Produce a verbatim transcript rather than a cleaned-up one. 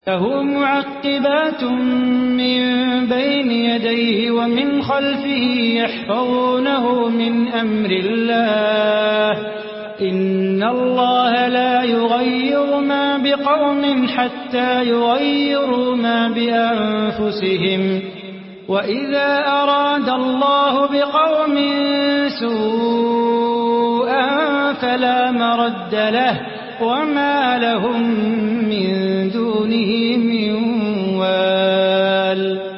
له معقبات من بين يديه ومن خلفه يحفظونه من أمر الله إن الله لا يغير ما بقوم حتى يغيروا ما بأنفسهم وإذا أراد الله بقوم سوءا فلا مرد له وما لهم من دونه من وال